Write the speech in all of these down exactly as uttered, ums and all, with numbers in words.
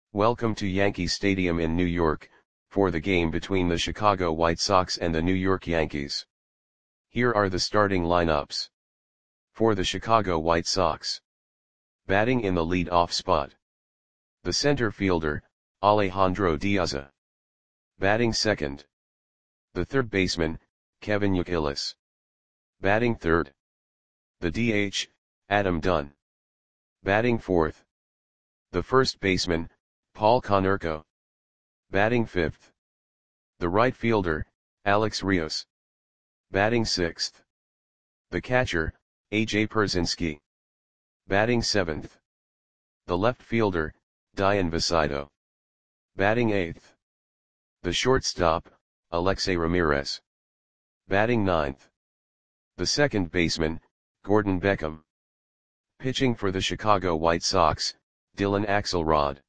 Welcome to Yankee Stadium in New York, for the game between the Chicago White Sox and the New York Yankees. Here are the starting lineups. For the Chicago White Sox. Batting in the lead-off spot. The center fielder, Alejandro De Aza. Batting second. The third baseman, Kevin Youkilis. Batting third. The D H, Adam Dunn. Batting fourth. The first baseman, Paul Konerko. Batting fifth. The right fielder, Alex Rios. Batting sixth. The catcher, A J Pierzynski. Batting seventh. The left fielder, Dayan Vicito. Batting eighth. The shortstop, Alexei Ramirez. Batting ninth. The second baseman, Gordon Beckham. Pitching for the Chicago White Sox, Dylan Axelrod.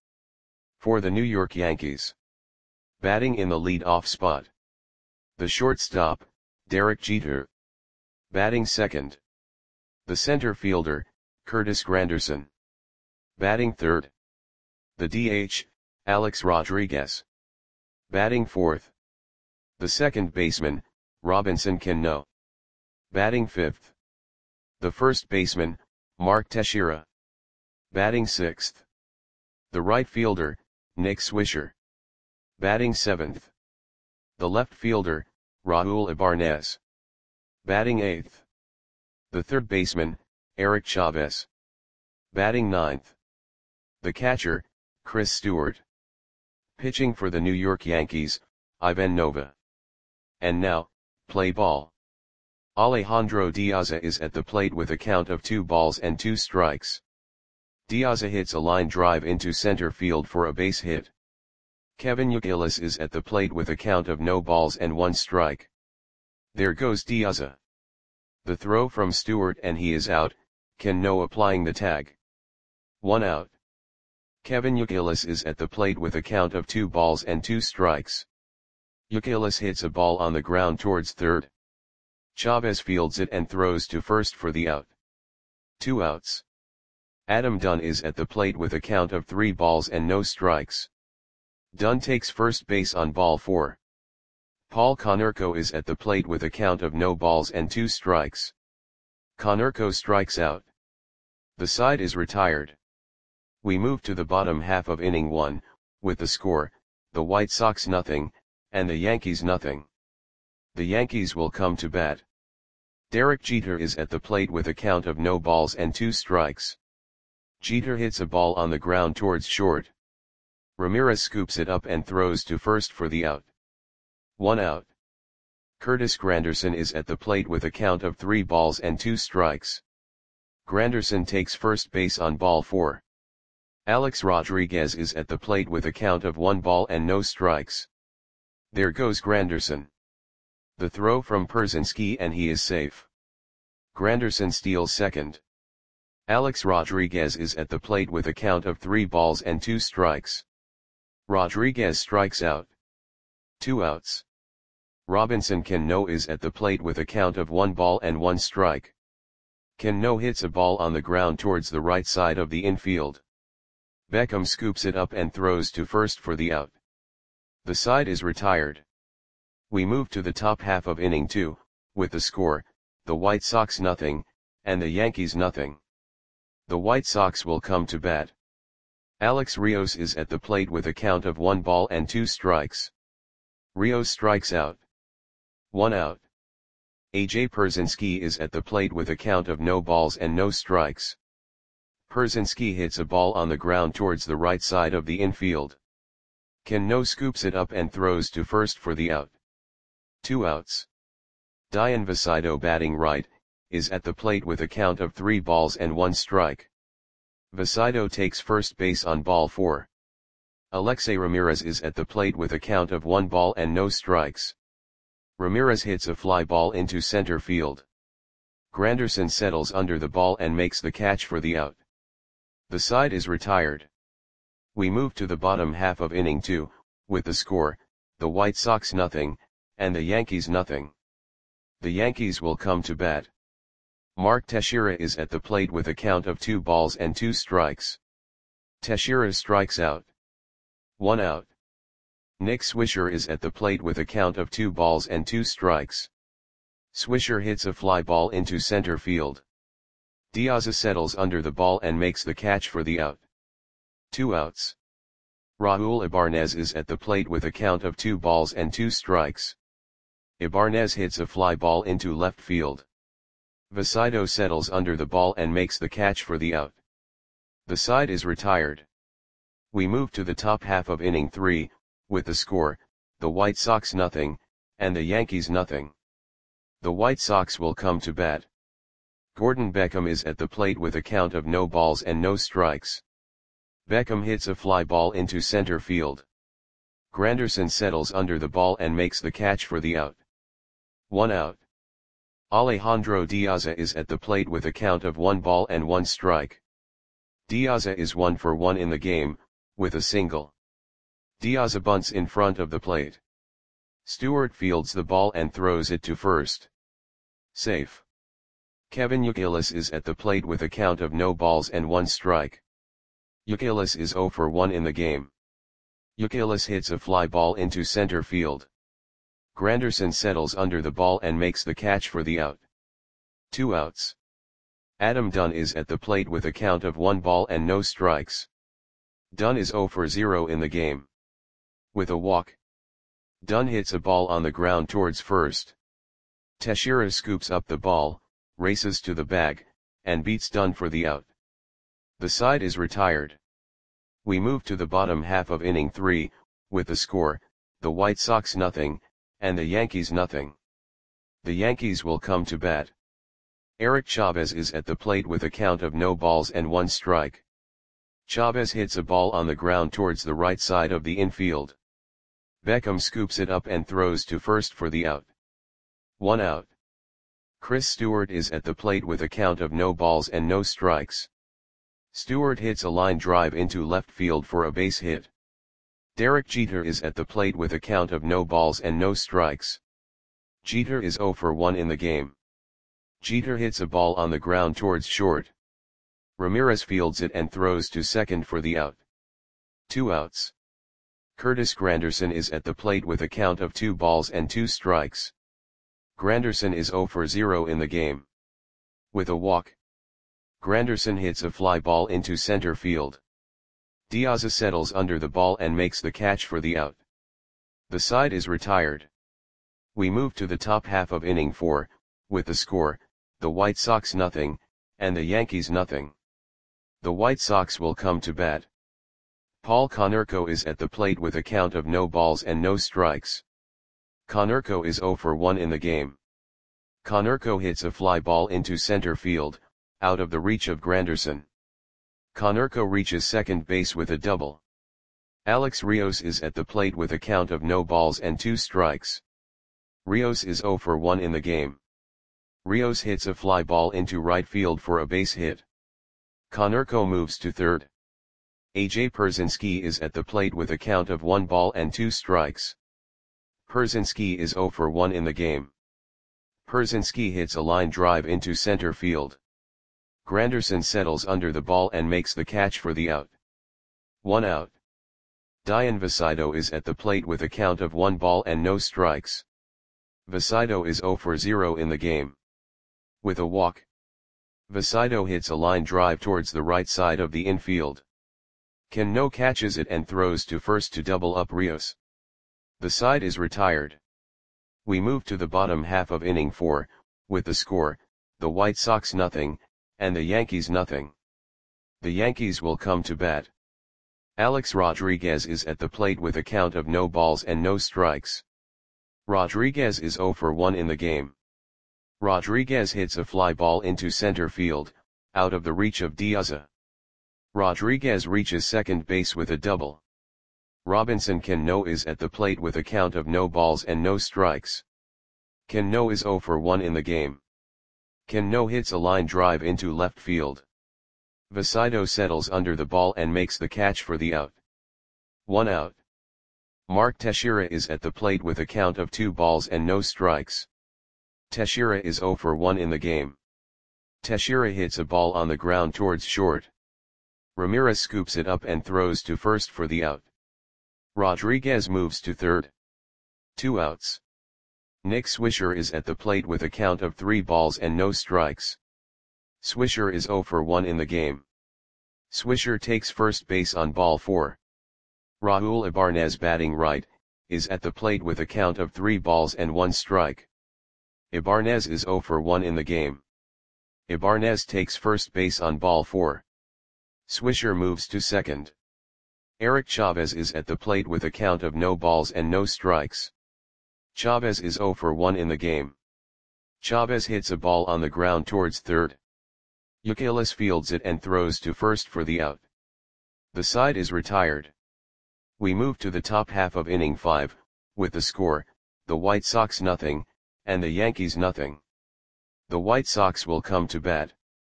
For the New York Yankees. Batting in the lead-off spot. The shortstop, Derek Jeter. Batting second. The center fielder, Curtis Granderson. Batting third. The D H, Alex Rodriguez. Batting fourth. The second baseman, Robinson Cano. Batting fifth. The first baseman, Mark Teixeira. Batting sixth. The right fielder, Nick Swisher. Batting seventh. The left fielder, Raul Ibanez. Batting eighth. The third baseman, Eric Chavez. Batting ninth. The catcher, Chris Stewart. Pitching for the New York Yankees, Ivan Nova. And now, play ball. Alejandro De Aza is at the plate with a count of two balls and two strikes. De Aza hits a line drive into center field for a base hit. Kevin Youkilis is at the plate with a count of no balls and one strike. There goes De Aza. The throw from Stewart and he is out, Cano applying the tag. One out. Kevin Youkilis is at the plate with a count of two balls and two strikes. Youkilis hits a ball on the ground towards third. Chavez fields it and throws to first for the out. Two outs. Adam Dunn is at the plate with a count of three balls and no strikes. Dunn takes first base on ball four. Paul Konerko is at the plate with a count of no balls and two strikes. Konerko strikes out. The side is retired. We move to the bottom half of inning one, with the score, the White Sox nothing, and the Yankees nothing. The Yankees will come to bat. Derek Jeter is at the plate with a count of no balls and two strikes. Jeter hits a ball on the ground towards short. Ramirez scoops it up and throws to first for the out. One out. Curtis Granderson is at the plate with a count of three balls and two strikes. Granderson takes first base on ball four. Alex Rodriguez is at the plate with a count of one ball and no strikes. There goes Granderson. The throw from Pierzynski and he is safe. Granderson steals second. Alex Rodriguez is at the plate with a count of three balls and two strikes. Rodriguez strikes out. Two outs. Robinson Cano is at the plate with a count of one ball and one strike. Cano hits a ball on the ground towards the right side of the infield. Beckham scoops it up and throws to first for the out. The side is retired. We move to the top half of inning two, with the score, the White Sox nothing, and the Yankees nothing. The White Sox will come to bat. Alex Rios is at the plate with a count of one ball and two strikes. Rios strikes out. One out. A J Pierzynski is at the plate with a count of no balls and no strikes. Pierzynski hits a ball on the ground towards the right side of the infield. Cano scoops it up and throws to first for the out. Two outs. Dayan Vicito batting right, is at the plate with a count of three balls and one strike. Vicito takes first base on ball four. Alexei Ramirez is at the plate with a count of one ball and no strikes. Ramirez hits a fly ball into center field. Granderson settles under the ball and makes the catch for the out. The side is retired. We move to the bottom half of inning two, with the score, the White Sox nothing, and the Yankees nothing. The Yankees will come to bat. Mark Teixeira is at the plate with a count of two balls and two strikes. Teixeira strikes out. One out. Nick Swisher is at the plate with a count of two balls and two strikes. Swisher hits a fly ball into center field. Diaz settles under the ball and makes the catch for the out. Two outs. Raul Ibanez is at the plate with a count of two balls and two strikes. Ibanez hits a fly ball into left field. Vasido settles under the ball and makes the catch for the out. The side is retired. We move to the top half of inning three, with the score, the White Sox nothing, and the Yankees nothing. The White Sox will come to bat. Gordon Beckham is at the plate with a count of no balls and no strikes. Beckham hits a fly ball into center field. Granderson settles under the ball and makes the catch for the out. One out. Alejandro Diaz is at the plate with a count of one ball and one strike. Diaz is one for one in the game, with a single. Diaz bunts in front of the plate. Stewart fields the ball and throws it to first. Safe. Kevin Youkilis is at the plate with a count of no balls and one strike. Youkilis is zero for one in the game. Youkilis hits a fly ball into center field. Granderson settles under the ball and makes the catch for the out. Two outs. Adam Dunn is at the plate with a count of one ball and no strikes. Dunn is zero for zero in the game. With a walk. Dunn hits a ball on the ground towards first. Teixeira scoops up the ball, races to the bag, and beats Dunn for the out. The side is retired. We move to the bottom half of inning three, with the score, the White Sox nothing, and the Yankees nothing. The Yankees will come to bat. Eric Chavez is at the plate with a count of no balls and one strike. Chavez hits a ball on the ground towards the right side of the infield. Beckham scoops it up and throws to first for the out. One out. Chris Stewart is at the plate with a count of no balls and no strikes. Stewart hits a line drive into left field for a base hit. Derek Jeter is at the plate with a count of no balls and no strikes. Jeter is zero for one in the game. Jeter hits a ball on the ground towards short. Ramirez fields it and throws to second for the out. Two outs. Curtis Granderson is at the plate with a count of two balls and two strikes. Granderson is zero for zero in the game. With a walk. Granderson hits a fly ball into center field. Diaz settles under the ball and makes the catch for the out. The side is retired. We move to the top half of inning four, with the score, the White Sox nothing, and the Yankees nothing. The White Sox will come to bat. Paul Konerko is at the plate with a count of no balls and no strikes. Konerko is zero for one in the game. Konerko hits a fly ball into center field, out of the reach of Granderson. Konerko reaches second base with a double. Alex Rios is at the plate with a count of no balls and two strikes. Rios is zero for one in the game. Rios hits a fly ball into right field for a base hit. Konerko moves to third. A J Pierzynski is at the plate with a count of one ball and two strikes. Pierzynski is zero for one in the game. Pierzynski hits a line drive into center field. Granderson settles under the ball and makes the catch for the out. One out. Dian Vasido is at the plate with a count of one ball and no strikes. Vasido is zero for zero in the game. With a walk. Vasido hits a line drive towards the right side of the infield. Cano catches it and throws to first to double up Rios. The side is retired. We move to the bottom half of inning four, with the score, the White Sox nothing, and the Yankees nothing. The Yankees will come to bat. Alex Rodriguez is at the plate with a count of no balls and no strikes. Rodriguez is zero for one in the game. Rodriguez hits a fly ball into center field, out of the reach of Diaz. Rodriguez reaches second base with a double. Robinson Cano is at the plate with a count of no balls and no strikes. Cano is zero for one in the game. Cano hits a line drive into left field. Vasido settles under the ball and makes the catch for the out. One out. Mark Teixeira is at the plate with a count of two balls and no strikes. Teixeira is zero for one in the game. Teixeira hits a ball on the ground towards short. Ramirez scoops it up and throws to first for the out. Rodriguez moves to third. Two outs. Nick Swisher is at the plate with a count of three balls and no strikes. Swisher is zero for one in the game. Swisher takes first base on ball four. Raul Ibanez, batting right, is at the plate with a count of three balls and one strike. Ibanez is zero for one in the game. Ibanez takes first base on ball four. Swisher moves to second. Eric Chavez is at the plate with a count of no balls and no strikes. Chavez is zero for one in the game. Chavez hits a ball on the ground towards third. Youkilis fields it and throws to first for the out. The side is retired. We move to the top half of inning five, with the score, the White Sox nothing, and the Yankees nothing. The White Sox will come to bat.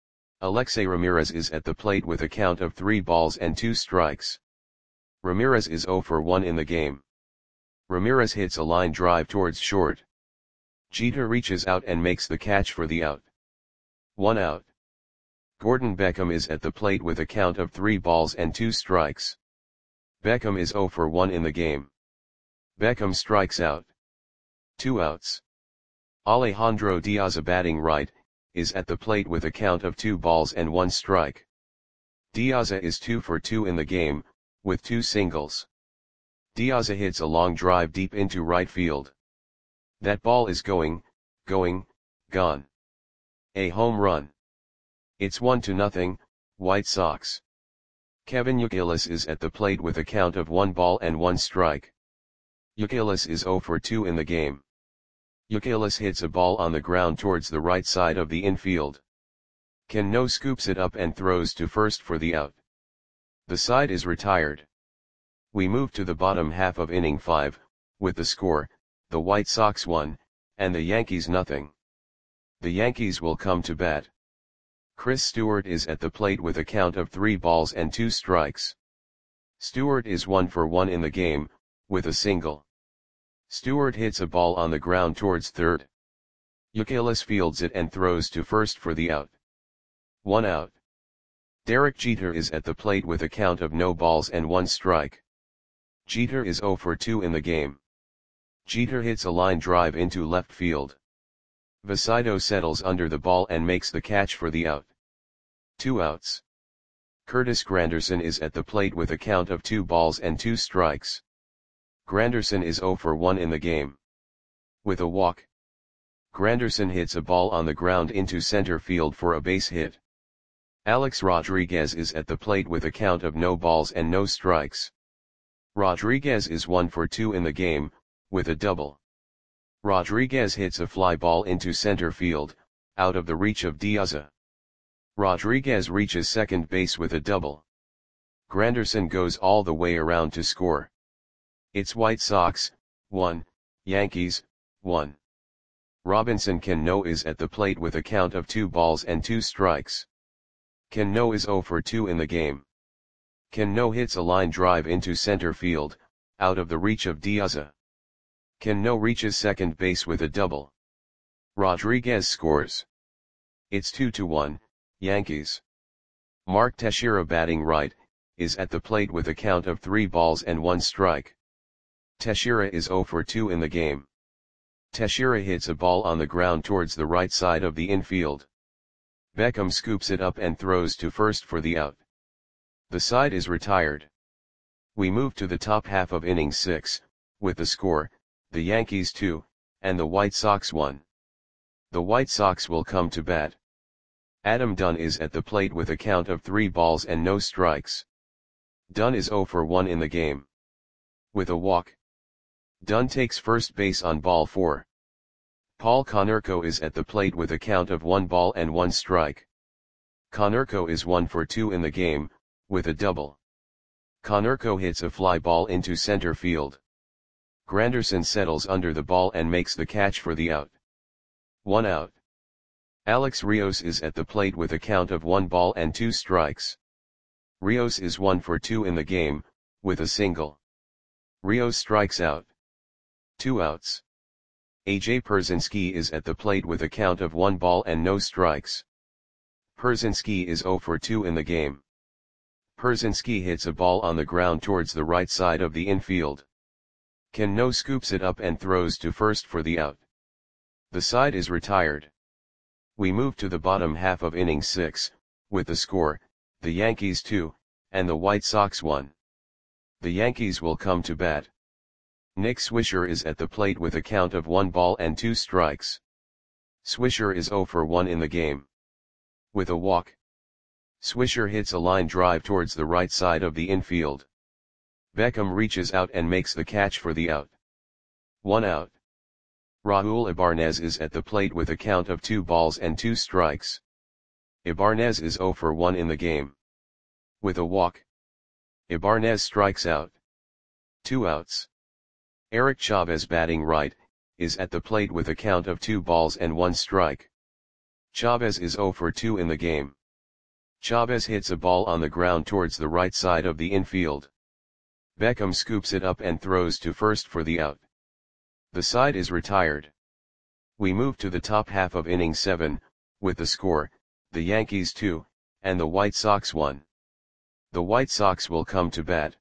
Alexei Ramirez is at the plate with a count of three balls and two strikes. Ramirez is zero for one in the game. Ramirez hits a line drive towards short. Jeter reaches out and makes the catch for the out. One out. Gordon Beckham is at the plate with a count of three balls and two strikes. Beckham is zero for one in the game. Beckham strikes out. Two outs. Alejandro Diaz, batting right, is at the plate with a count of two balls and one strike. Diaz is two for two in the game, with two singles. Diaz hits a long drive deep into right field. That ball is going, going, gone. A home run. It's one to nothing, White Sox. Kevin Youkilis is at the plate with a count of one ball and one strike. Youkilis is zero for two in the game. Youkilis hits a ball on the ground towards the right side of the infield. Cano scoops it up and throws to first for the out. The side is retired. We move to the bottom half of inning five, with the score, the White Sox one, and the Yankees nothing. The Yankees will come to bat. Chris Stewart is at the plate with a count of three balls and two strikes. Stewart is one for one in the game, with a single. Stewart hits a ball on the ground towards third. Youkilis fields it and throws to first for the out. One out. Derek Jeter is at the plate with a count of no balls and one strike. Jeter is zero for two in the game. Jeter hits a line drive into left field. Vasido settles under the ball and makes the catch for the out. Two outs. Curtis Granderson is at the plate with a count of two balls and two strikes. Granderson is zero for one in the game. With a walk. Granderson hits a ball on the ground into center field for a base hit. Alex Rodriguez is at the plate with a count of no balls and no strikes. Rodriguez is one for two in the game, with a double. Rodriguez hits a fly ball into center field, out of the reach of Diaz. Rodriguez reaches second base with a double. Granderson goes all the way around to score. It's White Sox, one, Yankees, one. Robinson Cano is at the plate with a count of two balls and two strikes. Cano is zero for two in the game. Cano hits a line drive into center field, out of the reach of Diaz. Cano reaches second base with a double. Rodriguez scores. It's two to one, Yankees. Mark Teixeira, batting right, is at the plate with a count of three balls and one strike. Teixeira is zero for two in the game. Teixeira hits a ball on the ground towards the right side of the infield. Beckham scoops it up and throws to first for the out. The side is retired. We move to the top half of inning six, with the score, the Yankees two, and the White Sox one. The White Sox will come to bat. Adam Dunn is at the plate with a count of three balls and no strikes. Dunn is zero for one in the game. With a walk. Dunn takes first base on ball four. Paul Konerko is at the plate with a count of one ball and one strike. Konerko is one for two in the game, with a double. Konerko hits a fly ball into center field. Granderson settles under the ball and makes the catch for the out. One out. Alex Rios is at the plate with a count of one ball and two strikes. Rios is one for two in the game, with a single. Rios strikes out. Two outs. A J Pierzynski is at the plate with a count of one ball and no strikes. Pierzynski is zero for two in the game. Pierzynski hits a ball on the ground towards the right side of the infield. Cano scoops it up and throws to first for the out. The side is retired. We move to the bottom half of inning six, with the score, the Yankees two, and the White Sox one. The Yankees will come to bat. Nick Swisher is at the plate with a count of one ball and two strikes. Swisher is zero for one in the game. With a walk, Swisher hits a line drive towards the right side of the infield. Beckham reaches out and makes the catch for the out. One out. Raul Ibanez is at the plate with a count of two balls and two strikes. Ibanez is zero for one in the game. With a walk, Ibanez strikes out. Two outs. Eric Chavez, batting right, is at the plate with a count of two balls and one strike. Chavez is zero for two in the game. Chavez hits a ball on the ground towards the right side of the infield. Beckham scoops it up and throws to first for the out. The side is retired. We move to the top half of inning seven, with the score, the Yankees two, and the White Sox one. The White Sox will come to bat.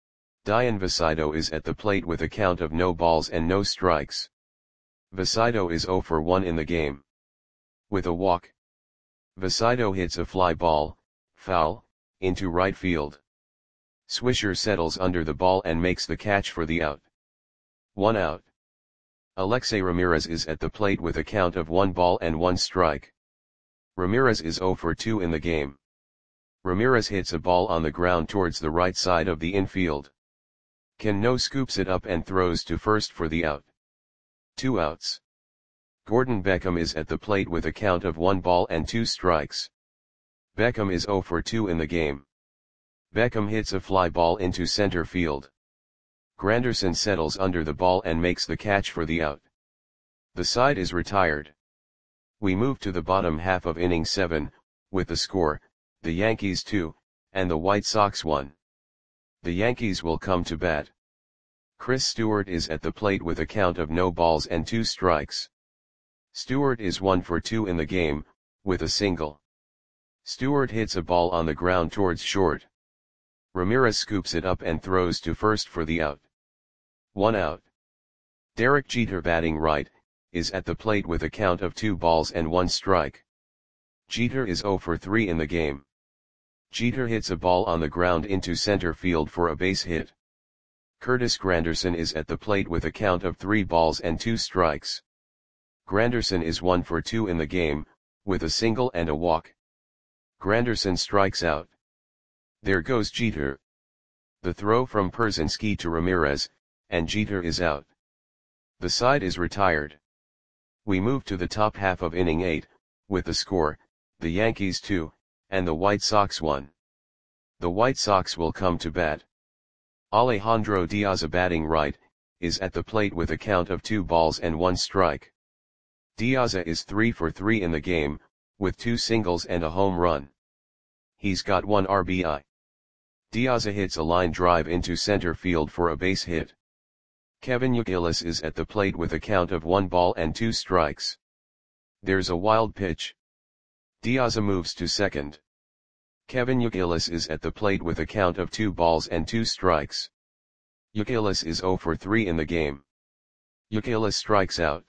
Dian Vasido is at the plate with a count of no balls and no strikes. Vasido is zero for one in the game. With a walk, Vasido hits a fly ball, foul, into right field. Swisher settles under the ball and makes the catch for the out. One out. Alexei Ramirez is at the plate with a count of one ball and one strike. Ramirez is zero for two in the game. Ramirez hits a ball on the ground towards the right side of the infield. Cano scoops it up and throws to first for the out. Two outs. Gordon Beckham is at the plate with a count of one ball and two strikes. Beckham is zero for two in the game. Beckham hits a fly ball into center field. Granderson settles under the ball and makes the catch for the out. The side is retired. We move to the bottom half of inning seven, with the score, the Yankees two, and the White Sox one. The Yankees will come to bat. Chris Stewart is at the plate with a count of no balls and two strikes. Stewart is one for two in the game, with a single. Stewart hits a ball on the ground towards short. Ramirez scoops it up and throws to first for the out. One out. Derek Jeter, batting right, is at the plate with a count of two balls and one strike. Jeter is zero for three in the game. Jeter hits a ball on the ground into center field for a base hit. Curtis Granderson is at the plate with a count of three balls and two strikes. Granderson is one for two in the game, with a single and a walk. Granderson strikes out. There goes Jeter. The throw from Pierzynski to Ramirez, and Jeter is out. The side is retired. We move to the top half of inning eight, with the score, the Yankees two, and the White Sox one. The White Sox will come to bat. Alejandro Diaz, batting right, is at the plate with a count of two balls and one strike. Diaz is three for three in the game, with two singles and a home run. He's got one R B I. Diaz hits a line drive into center field for a base hit. Kevin Youkilis is at the plate with a count of one ball and two strikes. There's a wild pitch. Diaz moves to second. Kevin Youkilis is at the plate with a count of two balls and two strikes. Youkilis is zero for three in the game. Youkilis strikes out.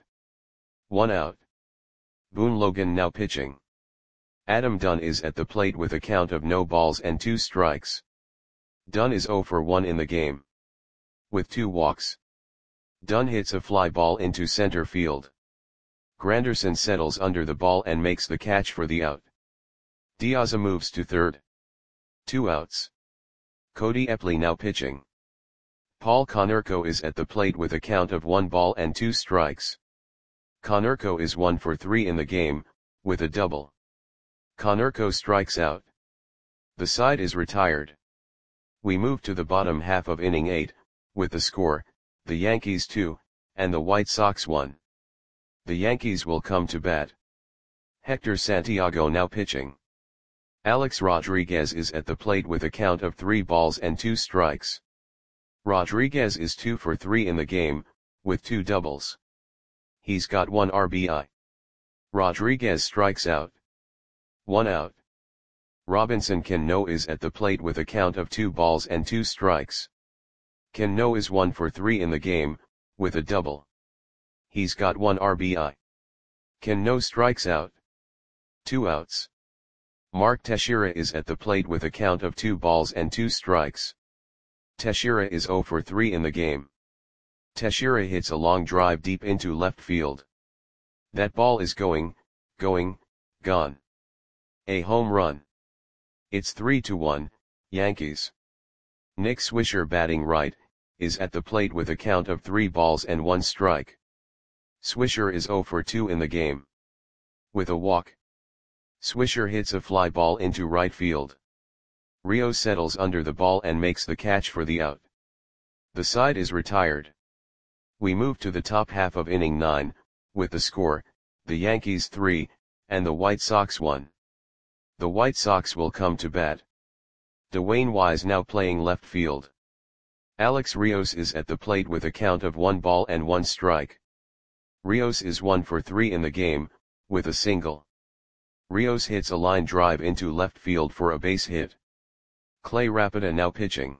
One out. Boone Logan now pitching. Adam Dunn is at the plate with a count of no balls and two strikes. Dunn is zero for one in the game. With two walks, Dunn hits a fly ball into center field. Granderson settles under the ball and makes the catch for the out. Diaz moves to third. Two outs. Cody Epley now pitching. Paul Konerko is at the plate with a count of one ball and two strikes. Konerko is one for three in the game, with a double. Konerko strikes out. The side is retired. We move to the bottom half of inning eight, with the score, the Yankees two, and the White Sox one. The Yankees will come to bat. Hector Santiago now pitching. Alex Rodriguez is at the plate with a count of three balls and two strikes. Rodriguez is two for three in the game, with two doubles. He's got one R B I. Rodriguez strikes out. One out. Robinson Cano is at the plate with a count of two balls and two strikes. Cano is one for three in the game, with a double. He's got one R B I. Cano strikes out. Two outs. Mark Teixeira is at the plate with a count of two balls and two strikes. Teixeira is zero for three in the game. Teixeira hits a long drive deep into left field. That ball is going, going, gone. A home run. It's three to one, Yankees. Nick Swisher, batting right, is at the plate with a count of three balls and one strike. Swisher is zero for two in the game. With a walk. Swisher hits a fly ball into right field. Rios settles under the ball and makes the catch for the out. The side is retired. We move to the top half of inning nine, with the score, the Yankees three, and the White Sox one. The White Sox will come to bat. Dwayne Wise now playing left field. Alex Rios is at the plate with a count of one ball and one strike. Rios is one for three in the game, with a single. Rios hits a line drive into left field for a base hit. Clay Rapida now pitching.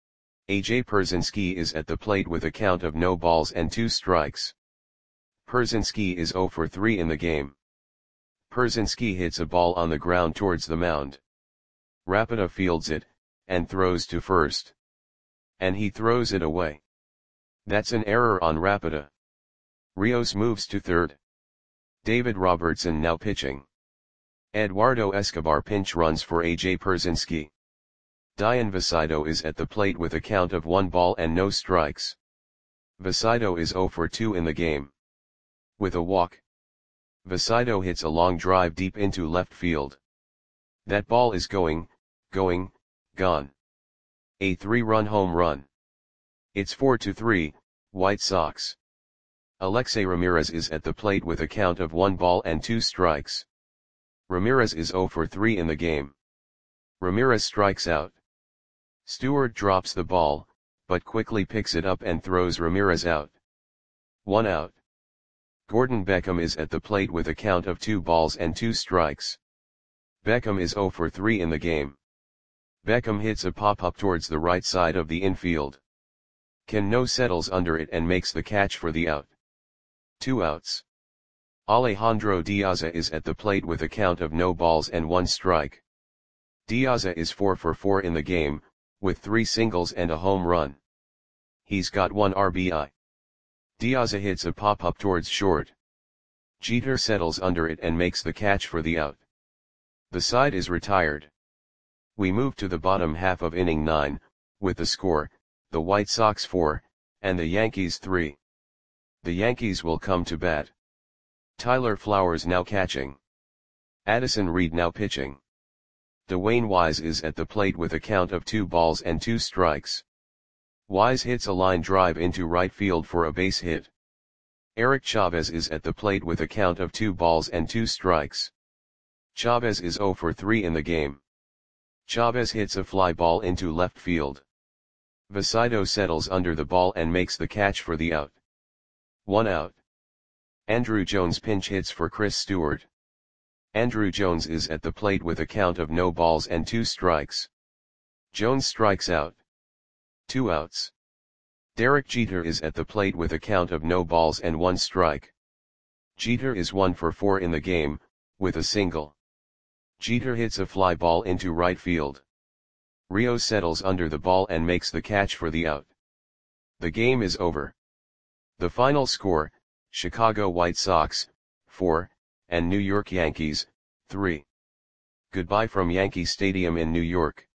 A J Pierzynski is at the plate with a count of no balls and two strikes. Pierzynski is zero for three in the game. Pierzynski hits a ball on the ground towards the mound. Rapida fields it, and throws to first. And he throws it away. That's an error on Rapida. Rios moves to third. David Robertson now pitching. Eduardo Escobar pinch runs for A J Pierzynski. Dian Vasido is at the plate with a count of one ball and no strikes. Vasido is zero for two in the game. With a walk. Vasido hits a long drive deep into left field. That ball is going, going, gone. A three-run home run. It's four to three, White Sox. Alexei Ramirez is at the plate with a count of one ball and two strikes. Ramirez is zero for three in the game. Ramirez strikes out. Stewart drops the ball, but quickly picks it up and throws Ramirez out. One out. Gordon Beckham is at the plate with a count of two balls and two strikes. Beckham is zero for three in the game. Beckham hits a pop-up towards the right side of the infield. Cano settles under it and makes the catch for the out. Two outs. Alejandro Diaza is at the plate with a count of no balls and one strike. Diaza is four for four in the game, with three singles and a home run. He's got one R B I. Diaza hits a pop-up towards short. Jeter settles under it and makes the catch for the out. The side is retired. We move to the bottom half of inning nine, with the score, the White Sox four, and the Yankees three. The Yankees will come to bat. Tyler Flowers now catching. Addison Reed now pitching. Dwayne Wise is at the plate with a count of two balls and two strikes. Wise hits a line drive into right field for a base hit. Eric Chavez is at the plate with a count of two balls and two strikes. Chavez is zero for three in the game. Chavez hits a fly ball into left field. Vasido settles under the ball and makes the catch for the out. One out. Andrew Jones pinch hits for Chris Stewart. Andrew Jones is at the plate with a count of no balls and two strikes. Jones strikes out. Two outs. Derek Jeter is at the plate with a count of no balls and one strike. Jeter is one for four in the game, with a single. Jeter hits a fly ball into right field. Rios settles under the ball and makes the catch for the out. The game is over. The final score, Chicago White Sox, four, and New York Yankees, three. Goodbye from Yankee Stadium in New York.